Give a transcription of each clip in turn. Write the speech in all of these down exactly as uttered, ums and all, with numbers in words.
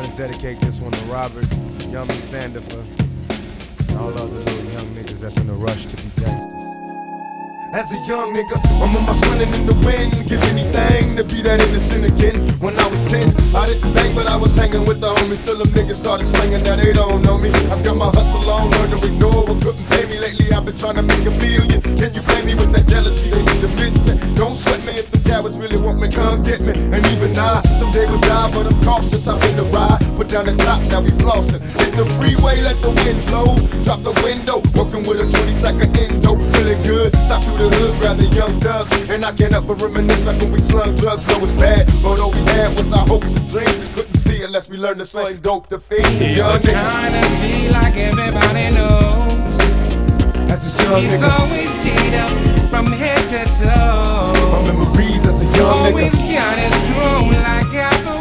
to dedicate this one to Robert, Yummy Sandifer, and all other little young niggas that's in a rush to be gangsters. As a young nigga, I'm on my swinging in the wind. Give anything to be that innocent again. When I was ten, I didn't bang, but I was hanging with the homies till them niggas started slinging. Now they don't know me. I got my hustle on, learned to ignore what couldn't pay me. Lately I've been trying to make a million. Can you blame me with that jealousy? They need to miss me. Don't sweat me if the cowards really want me, come get me. And even I, someday will die, but I'm cautious. I've been the ride, put down the top, now we flossing. Hit the freeway, let the wind blow. Drop the window, working with a twenty second endo. Feeling good, stop through the hood, grab the young thugs. And I can't help but reminisce back when we slung drugs. Know it's bad, but all we had was our hopes and dreams. Couldn't see unless we learned to slang dope to feed. He's the kind of G like everybody knows. As a young He's nigga, always teed up from head to toe. my memories as a young Always nigga. got it grown like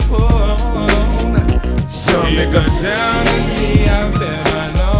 Al Capone. Young He's nigga. the downest G I've ever known.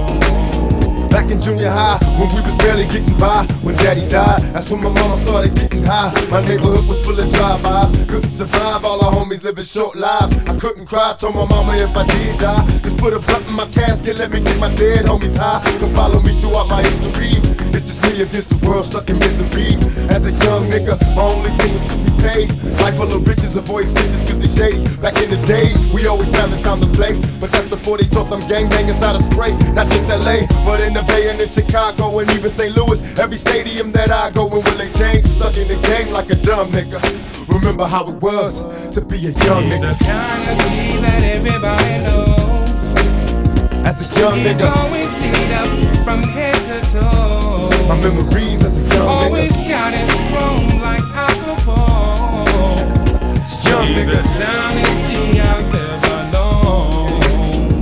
Back in junior high, when we was barely getting by, when daddy died, that's when my mama started getting high. My neighborhood was full of drive-bys, couldn't survive, all our homies living short lives. I couldn't cry, told my mama if I did die, just put a blunt in my casket, let me get my dead homies high. You can follow me throughout my history, it's just me against the world, stuck in misery. As a young nigga, my only thing was to be paid. Life full of riches, avoid snitches cause they shady. Back in the days, we always found the time to play, but that's before they taught them gangbangers how to spray. Not just L A, but in the Bay and in Chicago and even Saint Louis. Every stadium that I go in, will they change? Stuck in the game like a dumb nigga. Remember how it was to be a young He's nigga. the kind of G that everybody knows. As a young He's nigga, always teed up from head to toe. my memories as a young Always nigga. got it grown like Al Capone. Young He's the nigga. downest G I've ever known.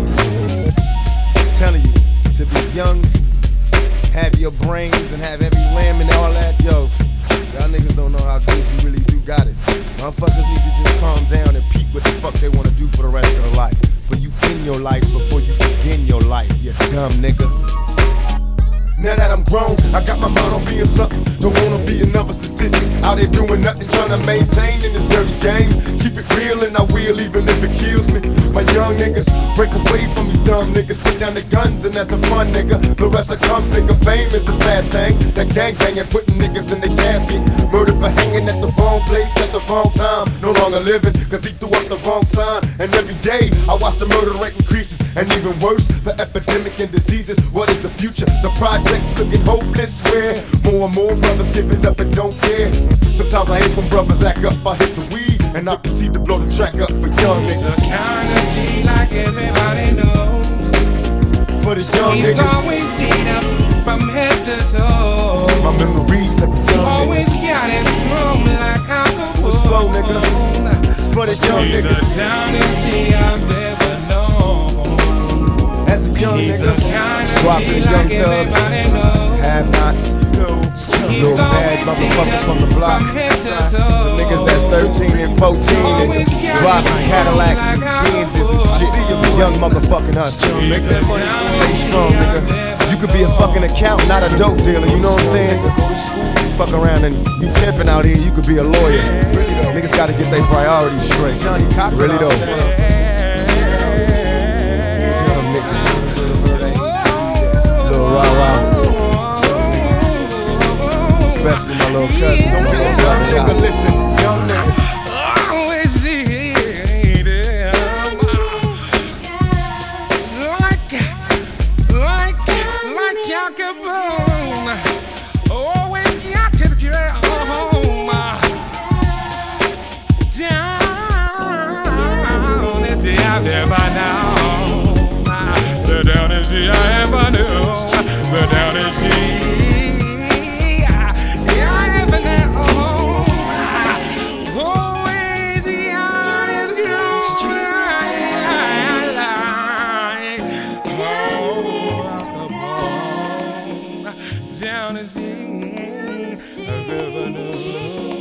I'm telling you, to be young, have your brains and have every lamb and all that, yo, y'all niggas don't know how good you really do got it. Motherfuckers need to just calm down and peep what the fuck they wanna do for the rest of their life. For you in your life before you begin your life, you dumb nigga. Now that I'm grown, I got my mind on being something. Don't wanna be another statistic out there doing nothing, trying to maintain in this dirty game. Keep it real and I will, even if it kills me. My young niggas, break away from these dumb niggas. Put down the guns and that's a fun nigga. The rest will come figure. Fame is a fast thing. That gang banging, putting niggas in the casket. Murder for hanging at the wrong place at the wrong time. No longer living, cause he threw up the wrong sign. And every day, I watch the murder rate increases. And even worse, the epidemic and diseases. What is the future? The projects looking hopeless, where more and more brothers giving up and don't care. Sometimes I hate when brothers act up. I hit the weed and I proceed to blow the track up for young He's niggas. the kind of G like everybody knows. For the young He's niggas, always teed up from head to toe. my memories as a young Always nigga. got it grown like Al Capone. What's slow, nigga? It's for the young He's the niggas. downest G I've ever known. As a young He's nigga, the kind go out of to G the like young thugs, everybody knows. have nots, He's little bad always motherfuckers teed from the up block. from head to toe. Niggas that's thirteen and fourteen and driving Cadillacs and Benzes and shit. See you young motherfucking hustlers, nigga. Stay strong, nigga. You could be a fucking accountant, not a dope dealer, you know what I'm saying? Fuck around and you pimping out here, you could be a lawyer. Niggas gotta get their priorities straight. Really though. Young niggas. Little rah-rah. Especially my little cousin. Don't be a young nigga, listen, young niggas. Always see them like, like, like Al Capone. Always got his girl home. Down is the I've ever known. The down is the I ever knew. The down is the down as I've ever known.